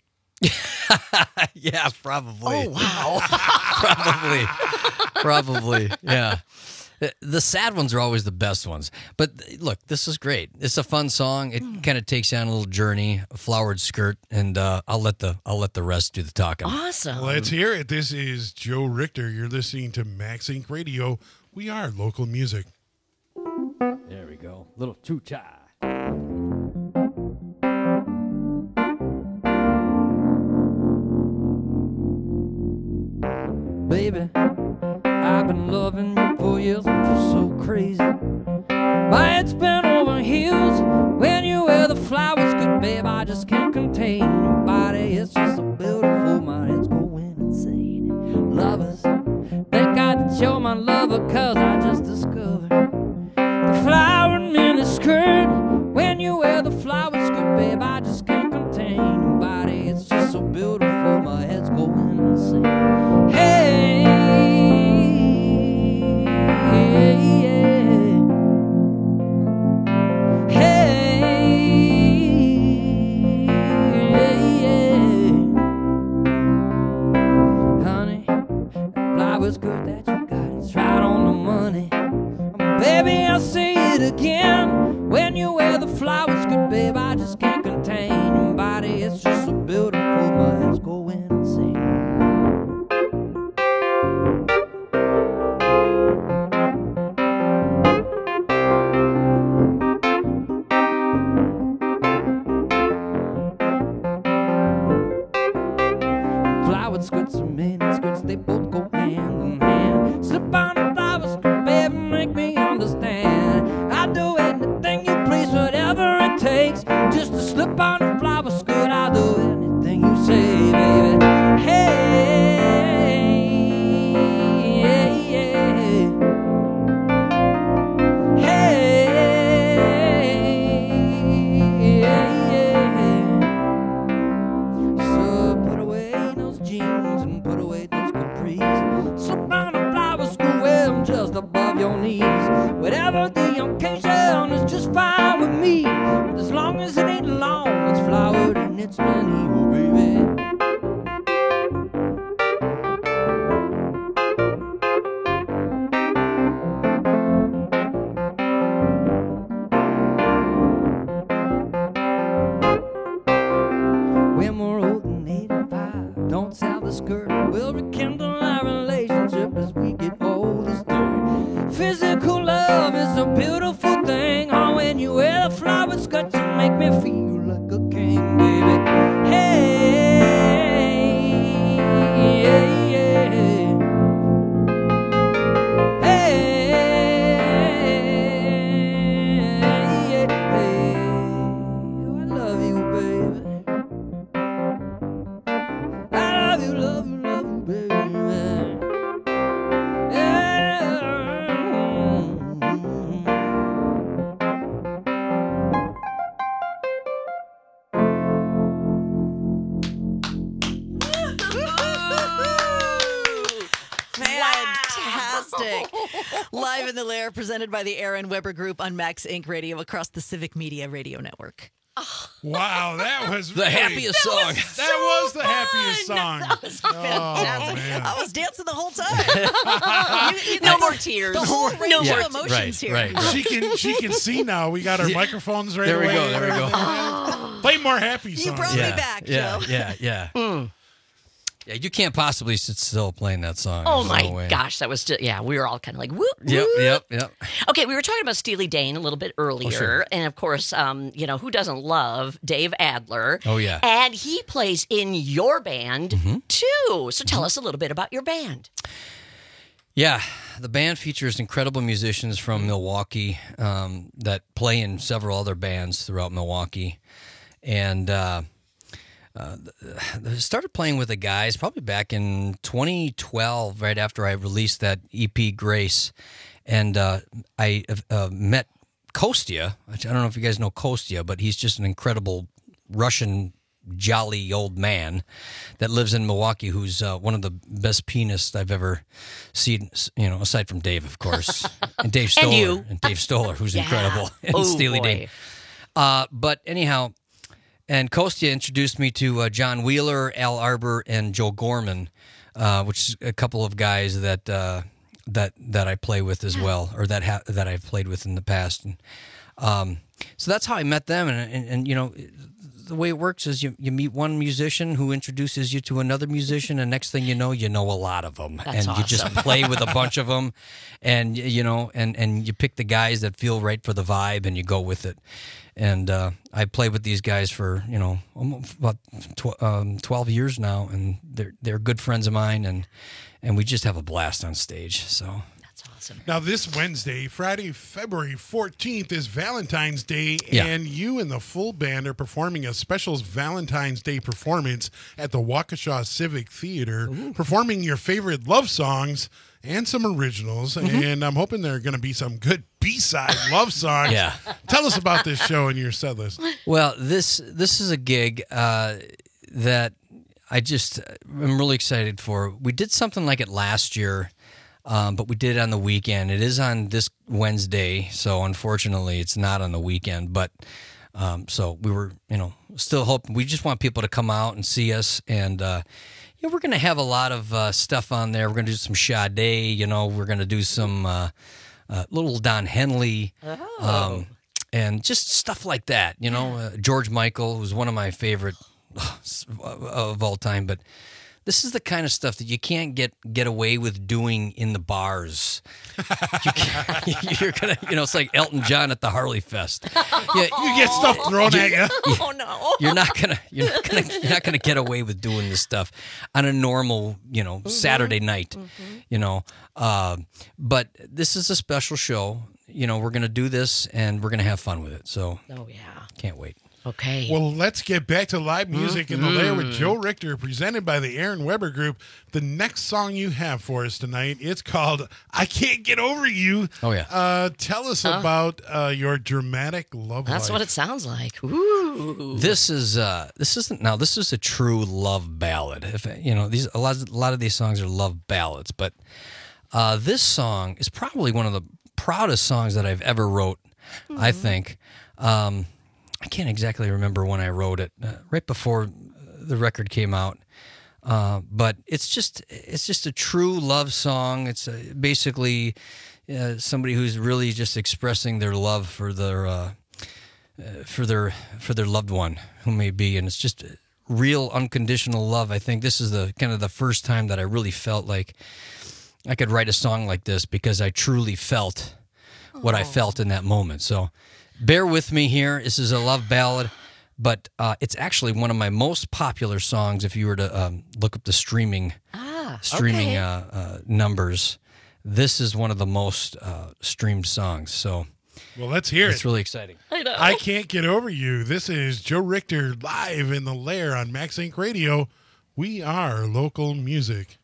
Yeah, probably. Oh, wow. Probably. Probably, yeah. The sad ones are always the best ones. But look, this is great. It's a fun song. It mm. kind of takes you on a little journey, a flowered skirt, and uh, I'll let the I'll let the rest do the talking. Awesome. Let's hear it. This is Joe Richter. You're listening to Max Incorporated. Radio. We are local music. There we go. Little choo-cha. Baby, I've been loving you for years, I'm just so crazy. My head's been over heels when you wear the flowers, good babe, I just just can't contain your body. It's just so beautiful, my head's going insane. Lovers, thank God that you're my lover, cause I just discovered the flower in mini skirt. When you wear the flower skirt, babe, I just can't contain your body. It's just so beautiful, my head's going insane. Hey, yeah, yeah. Hey, yeah, yeah. Honey, that flower skirt that you got, it's right on the money. Baby, I'll say it again. When you wear the flower skirt, babe, I just can't contain your body. It's just so beautiful, my head's going insane. Flower skirts and mini skirts, they both go hand in hand. Slip on the flower skirt, baby, make me understand. I'll do anything you please, whatever it takes, just to slip on the flower skirt. I'll do anything you say, baby. Hey, yeah, yeah. Hey, yeah, yeah. So put away those jeans and put away those capris. Slip on the flower skirt, wear them just above your knees. Whatever the occasion is just fine with me. But as long as it ain't long, it's flowered and it's many, oh baby. When we're old and eighty-five, don't sell the skirt. We'll rekindle our relationship as we get old as dirt. Physical love is a beautiful thing. Oh, when you wear the flower skirt, you make me feel like a king, baby. Hey, yeah, yeah. Hey, yeah, yeah. Oh, I love you, baby. I love you, love you, love you, baby. Fantastic. Live in the Lair, presented by the Aaron Weber Group on Max Incorporated. Radio across the Civic Media Radio Network. Wow, that was the really, happiest that song. Was that so was the happiest song. That was fantastic. Oh, I was dancing the whole time. you, you No know, more tears. The whole No range more of emotions right, here. right, right. She can she can see now. We got our Yeah. microphones right There we away. go, there we go. Play more happy songs. You brought yeah, me back, yeah, Joe. yeah, yeah, yeah. Yeah, you can't possibly sit still playing that song. Oh There's my no way. gosh, that was just, yeah, we were all kind of like, whoop, Yep, whoop. yep, yep. Okay, we were talking about Steely Dan a little bit earlier. Oh, sure. And of course, um, you know, who doesn't love Dave Adler? Oh, yeah. And he plays in your band Mm-hmm. too. So tell us a little bit about your band. Yeah, the band features incredible musicians from Milwaukee um, that play in several other bands throughout Milwaukee. And uh, uh, I started playing with the guys probably back in twenty twelve, right after I released that E P, Grace. And uh, I uh, met Kostya. I don't know if you guys know Kostya, but he's just an incredible Russian jolly old man that lives in Milwaukee, who's uh, one of the best pianists I've ever seen, you know, aside from Dave, of course, and Dave Stoller, And you. and Dave Stoller, who's Yeah. incredible, and Oh, Steely boy. Dan. Uh, but anyhow, and Kostya introduced me to uh, John Wheeler, Al Arbor, and Joe Gorman, uh, which is a couple of guys that uh, that that I play with as well, or that ha- that I've played with in the past. And um, so that's how I met them, and, and and you know. The way it works is you, you meet one musician who introduces you to another musician, and next thing you know, you know a lot of them. That's and you just awesome. play with a bunch of them, and you know, and, and you pick the guys that feel right for the vibe, and you go with it. And uh, I played with these guys for you know almost about tw- um, twelve years now, and they're they're good friends of mine, and and we just have a blast on stage. So That's awesome. awesome. Now, this Wednesday, Friday, February fourteenth, is Valentine's Day, Yeah. and you and the full band are performing a special Valentine's Day performance at the Waukesha Civic Theater, performing your favorite love songs and some originals, Mm-hmm. and I'm hoping there are going to be some good B-side love songs. Yeah. Tell us about this show and your set list. Well, this this is a gig uh, that I just am really excited for. We did something like it last year, um, but we did it on the weekend. It is on this Wednesday, so unfortunately, it's not on the weekend. But um, so we were, you know, still hoping. We just want people to come out and see us, and uh, you know, we're going to have a lot of uh, stuff on there. We're going to do some Sade, you know, we're going to do some uh, uh, little Don Henley. Oh. Um, and just stuff like that, you know. Uh, George Michael, who's one of my favorite of all time, but this is the kind of stuff that you can't get get away with doing in the bars. You can't, you're gonna, you know, it's like Elton John at the Harley Fest. Yeah, you get stuff thrown at you. Oh no! You're not gonna, you're not gonna, you're not gonna get away with doing this stuff on a normal, you know, Saturday night. Mm-hmm. You know, uh, but this is a special show. You know, we're gonna do this and we're gonna have fun with it. So, oh yeah, can't wait. Okay. Well, let's get back to live music in the lair with Mhm. Joe Richter, presented by the Aaron Weber Group. The next song you have for us tonight, it's called "I Can't Get Over You." Oh yeah. Uh, tell us Huh? about uh, your dramatic love That's life. what it sounds like. Ooh. This is uh, this isn't now. This is a true love ballad. If you know these, a lot, a lot of these songs are love ballads, but uh, this song is probably one of the proudest songs that I've ever wrote. I think. Um, I can't exactly remember when I wrote it. Uh, right before the record came out. Uh, but it's just it's just a true love song. It's uh basically uh, somebody who's really just expressing their love for their uh, uh, for their for their loved one who may be, and it's just real unconditional love. I think this is the kind of the first time that I really felt like I could write a song like this because I truly felt what I felt in that moment. So bear with me here. This is a love ballad. But uh, it's actually one of my most popular songs. If you were to um, look up the streaming Ah, streaming okay. uh, uh, numbers, this is one of the most uh, streamed songs. So, Well, let's hear it's it. really exciting. I know. I Can't Get Over You. This is Joe Richter live in the lair on Max Inc Radio. We are local music.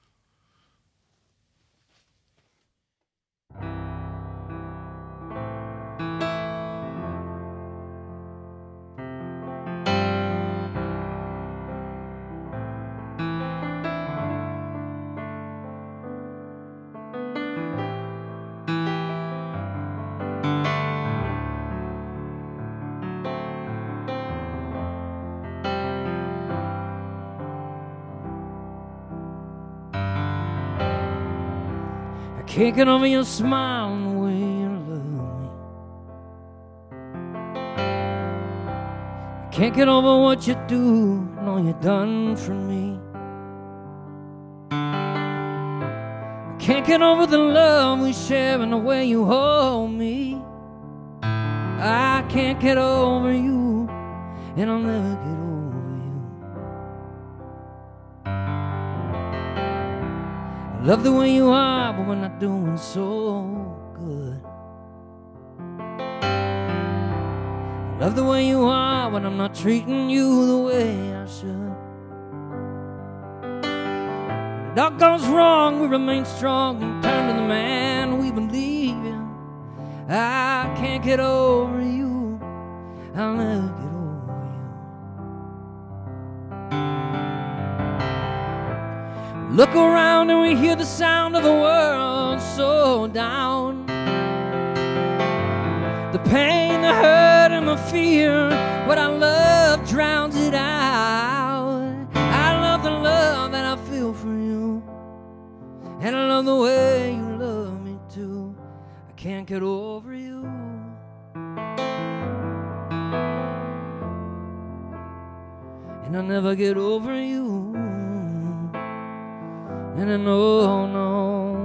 I can't get over your smile and the way you love me. I can't get over what you do and all you done for me. I can't get over the love we share and the way you hold me. I can't get over you, and I'll never get over you. I love the way you are, but we're not doing so good. I love the way you are, but I'm not treating you the way I should. When it all goes wrong, we remain strong and turn to the man we believe in. I can't get over you, I'll never get over you. Look around and we hear the sound of the world so down. The pain, the hurt, and the fear, what I love drowns it out. I love the love that I feel for you, and I love the way you love me too. I can't get over you. And I'll never get over you. And I know, no.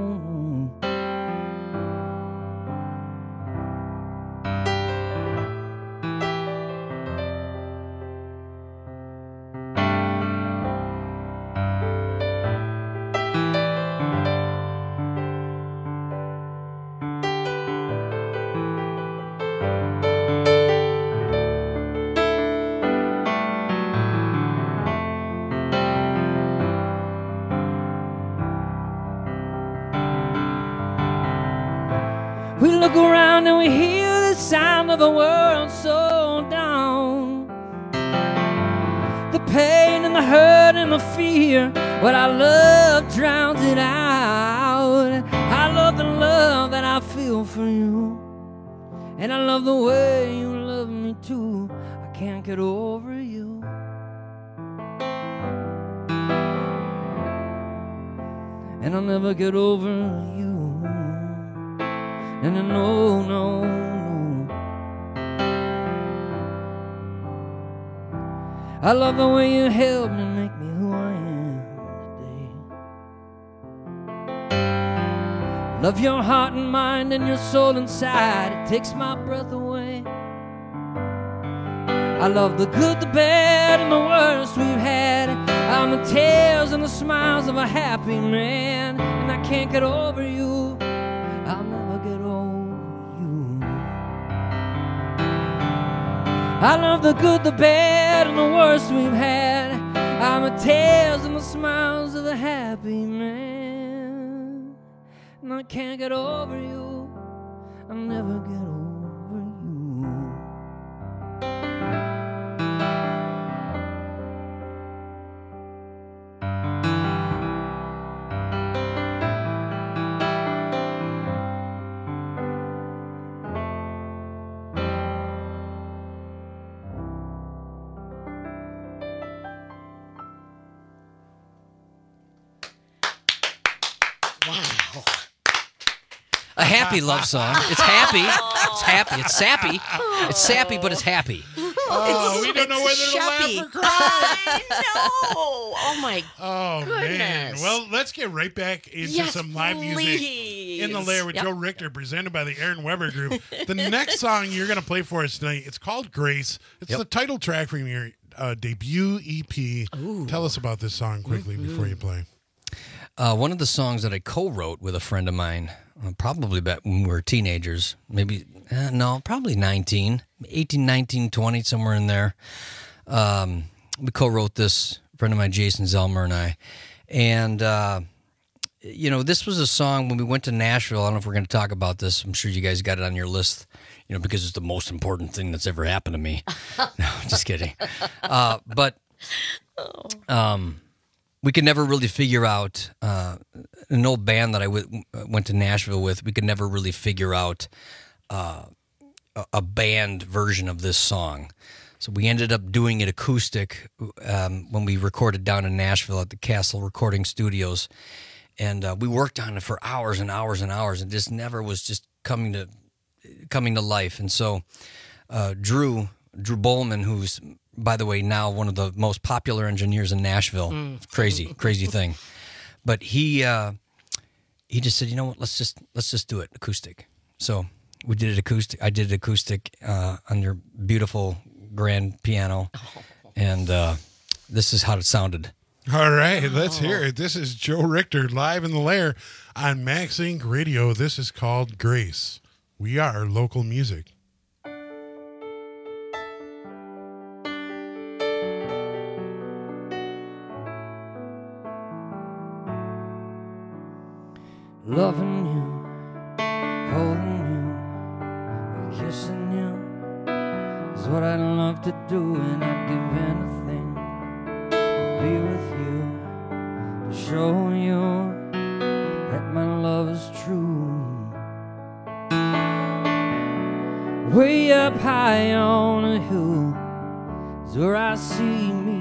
we hear the sound of a world so down. The pain and the hurt and the fear, what I love drowns it out. I love the love that I feel for you, and I love the way you love me too. I can't get over you. And I'll never get over you. And I know, no, no. I love the way you help me make me who I am today. Love your heart and mind and your soul inside. It takes my breath away. I love the good, the bad, and the worst we've had. I'm the tears and the smiles of a happy man. And I can't get over you. I'll never get over you. I love the good, the bad, and the worst we've had. I'm the tears and the smiles of a happy man. And I can't get over you. I'll never get over you. A happy love song. It's happy. It's happy. It's sappy. It's sappy, but it's happy. Oh, we don't know whether to laugh or cry. No. Oh, my Oh, goodness. man. Well, let's get right back into Yes, some live music please. in the lair with Yep. Joe Richter, presented by the Aaron Weber Group. The next song you're going to play for us tonight, it's called Grace. It's Yep. the title track from your uh, debut E P. Ooh. Tell us about this song quickly Mm-hmm. before you play. Uh, one of the songs that I co-wrote with a friend of mine, uh, probably back when we were teenagers, maybe, uh, no, probably nineteen, eighteen, nineteen, twenty, somewhere in there. Um, we co-wrote this, a friend of mine, Jason Zelmer, and I. And, uh, you know, this was a song when we went to Nashville. I don't know if we're going to talk about this. I'm sure you guys got it on your list, you know, because it's the most important thing that's ever happened to me. No, just kidding. Uh, but, um... we could never really figure out, uh, an old band that I w- went to Nashville with, we could never really figure out uh, a, a band version of this song. So we ended up doing it acoustic um, when we recorded down in Nashville at the Castle Recording Studios. And uh, we worked on it for hours and hours and hours, and just never was just coming to coming to life. And so uh, Drew, Drew Bowman, who's, by the way, now one of the most popular engineers in Nashville. Mm. It's crazy, crazy thing. But he uh, he just said, you know what, let's just let's just do it acoustic. So we did it acoustic. I did it acoustic uh, on your beautiful grand piano, and uh, this is how it sounded. All right, let's hear it. This is Joe Richter live in the lair on Max Incorporated. Radio. This is called Grace. We are local music. Loving you, holding you, kissing you is what I'd love to do, and I'd give anything to be with you, to show you that my love is true. Way up high on a hill is where I see me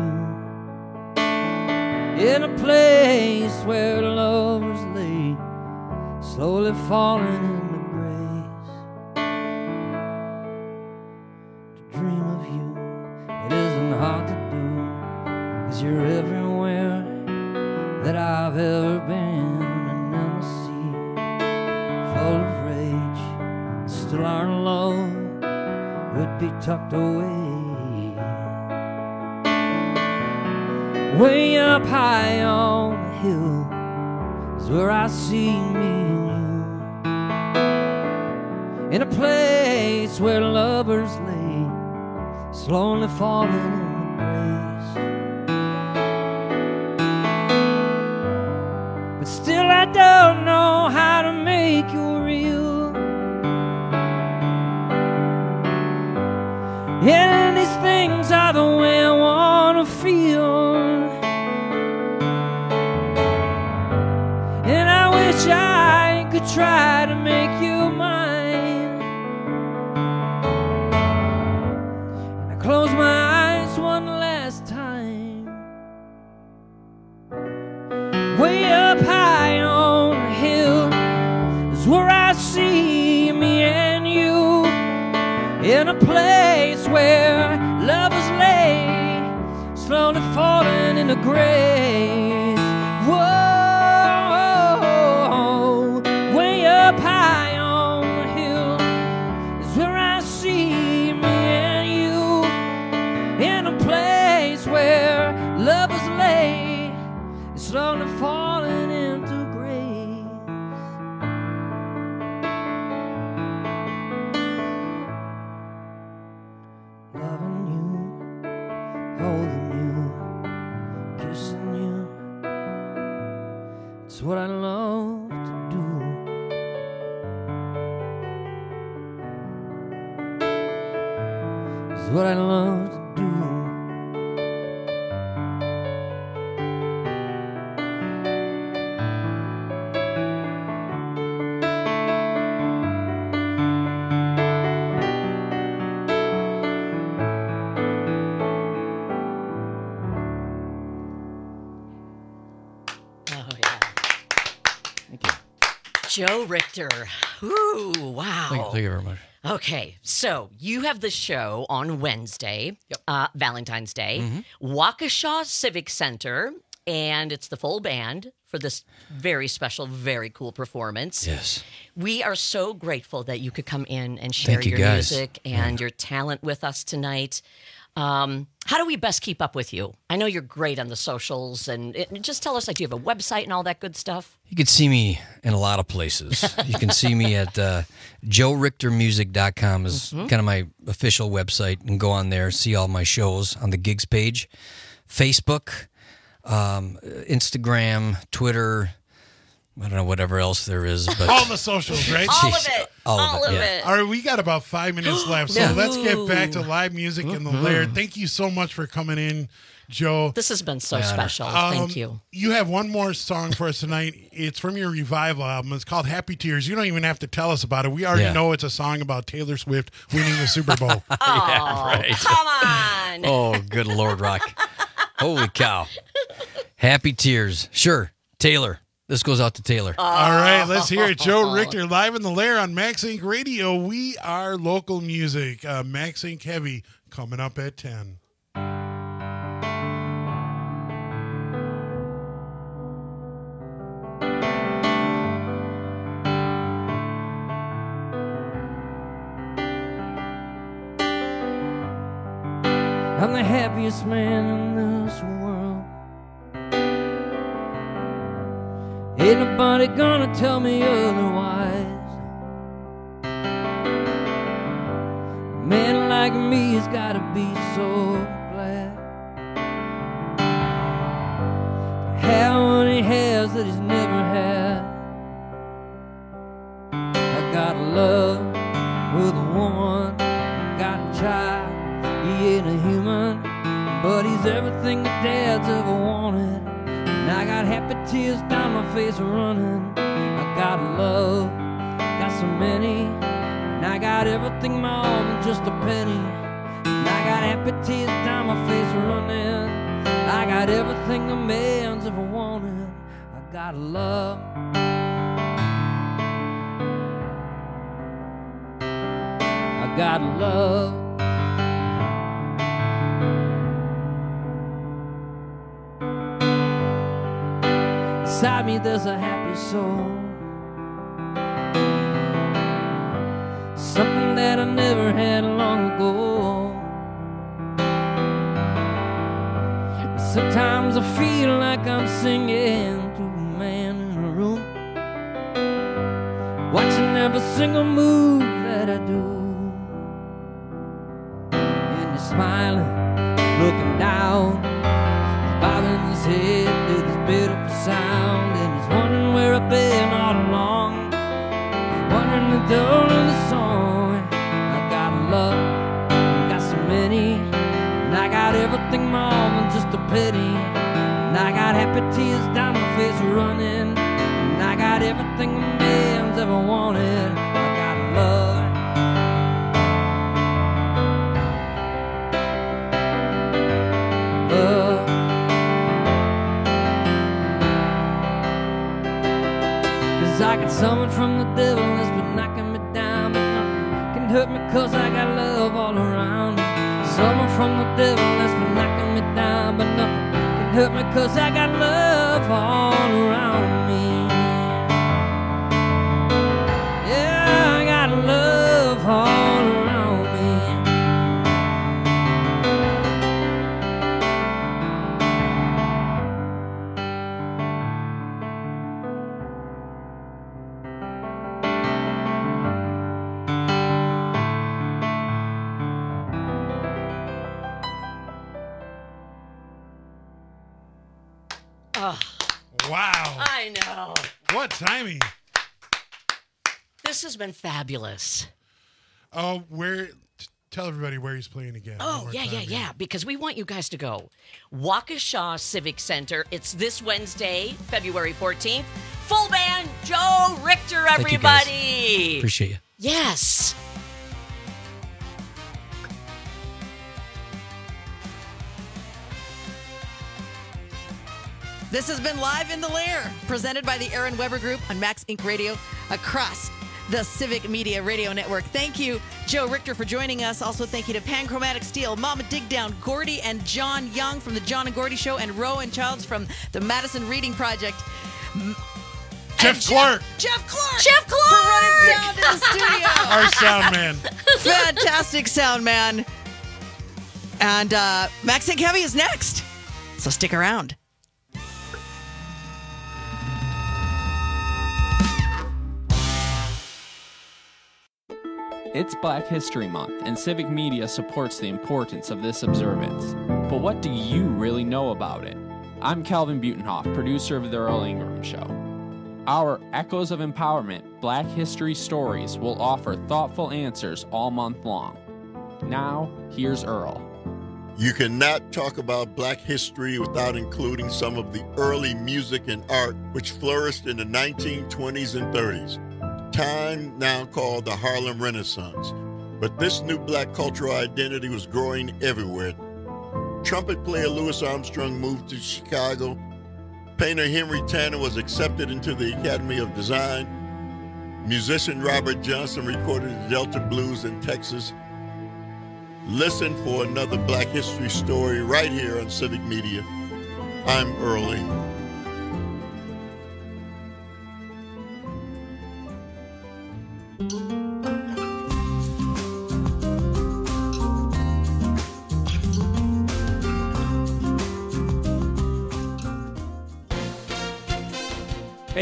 and you, in a place where lovers lay, slowly falling into grace. To dream of you, it isn't hard to do, 'cause you're everywhere that I've ever been. And in the sea full of rage, still our love would be tucked away. Way up high on the hill is where I see me and you, in a place where lovers lay, slowly falling in the grace. But still I don't know how to make you real. And these things are the way I wanna feel. And I wish I could try to make you mine. And I close my eyes one last time. Way up high on a hill is where I see me and you, in a place where lovers lay, slowly falling into grace. Whoa, way up high on the hill is where I see me and you, in a place where lovers lay, slowly falling into grace. Loving you, holding you, kissing you, it's what I love to do. It's what I love to do. Joe Richter. Ooh, wow. Thank you, thank you very much. Okay, so you have the show on Wednesday, yep. uh, Valentine's Day, Mm-hmm. Waukesha Civic Center, and it's the full band for this very special, very cool performance. Yes. We are so grateful that you could come in and share Thank you, your guys. music and your talent with us tonight. Um, how do we best keep up with you? I know you're great on the socials, and it, just tell us, like, do you have a website and all that good stuff? You can see me in a lot of places. You can see me at uh, joe richter music dot com is Mhm. kind of my official website. You can go on there, see all my shows on the gigs page. Facebook, um, Instagram, Twitter, I don't know, whatever else there is. But all the socials, right? All of it. All of All it, of yeah. it. All right, we got about five minutes left, so Yeah. let's get back to live music in the Mhm. Lair. Thank you so much for coming in, Joe. This has been so My honor. special. Um, Thank you. You have one more song for us tonight. It's from your Revival album. It's called Happy Tears. You don't even have to tell us about it. We already Yeah. know it's a song about Taylor Swift winning the Super Bowl. Oh, right. come on. Oh, good Lord, Rock. Holy cow. Happy Tears. Sure. Taylor. This goes out to Taylor. All right, let's hear it. Joe Richter live in the Lair on Max Inc Radio. We are local music. Uh, Max Inc Heavy coming up at ten. I'm the happiest man in this world. Ain't nobody gonna tell me otherwise. A man like me has gotta be so glad to have what he has that he's never had. I got love with a woman, I got a child. He ain't a human, but he's everything that dad's ever wanted. And I got happy tears down my face running. I got love, got so many. And I got everything more than just a penny. And I got happy tears down my face running. I got everything a man's ever wanted. I got love. I got love. Inside me there's a happy soul, something that I never had long ago. Sometimes I feel like I'm singing to a man in a room, watching every single move that I do. And he's smiling, looking down, bobbing his head to this beautiful sound. And he's wondering where I've been all along, he's wondering the door of the song. I got love, got so many. And I got everything more than just a penny. And I got happy tears down my face running. And I got everything a man's ever wanted. I got love. Love. Cause I got something from the devil that's been knocking me down, but nothing can hurt me cause I got love all around me. Something from the devil that's been knocking me down, but nothing can hurt me cause I got love all around me. Yeah, I got love all around me. Oh, wow. I know. What timing. This has been fabulous. Oh, where? t- Tell everybody where he's playing again. one Oh, more yeah, time yeah, here. yeah. Because we want you guys to go. Waukesha Civic Center. It's this Wednesday, February fourteenth. Full band, Joe Richter, Thank you, guys. everybody. Appreciate you. Yes. This has been Live in the Lair, presented by the Aaron Weber Group on Max Inc Radio across the Civic Media Radio Network. Thank you, Joe Richter, for joining us. Also, thank you to Panchromatic Steel, Mama Digdown, Gordy and John Young from the John and Gordy Show, and Rowan Childs from the Madison Reading Project. M- Jeff and Clark. Jeff Clark. Jeff Clark. For running sound in the studio. Our sound man. Fantastic sound man. And uh, Max Inc Heavy is next. So stick around. It's Black History Month, and Civic Media supports the importance of this observance. But what do you really know about it? I'm Calvin Butenhoff, producer of The Earl Ingram Show. Our Echoes of Empowerment Black History Stories will offer thoughtful answers all month long. Now, here's Earl. You cannot talk about Black history without including some of the early music and art which flourished in the nineteen twenties and thirties. Time now called the Harlem Renaissance. But this new Black cultural identity was growing everywhere. Trumpet player Louis Armstrong moved to Chicago. Painter Henry Tanner was accepted into the Academy of Design. Musician Robert Johnson recorded the Delta Blues in Texas. Listen for another Black history story right here on Civic Media. I'm Earl Ingram.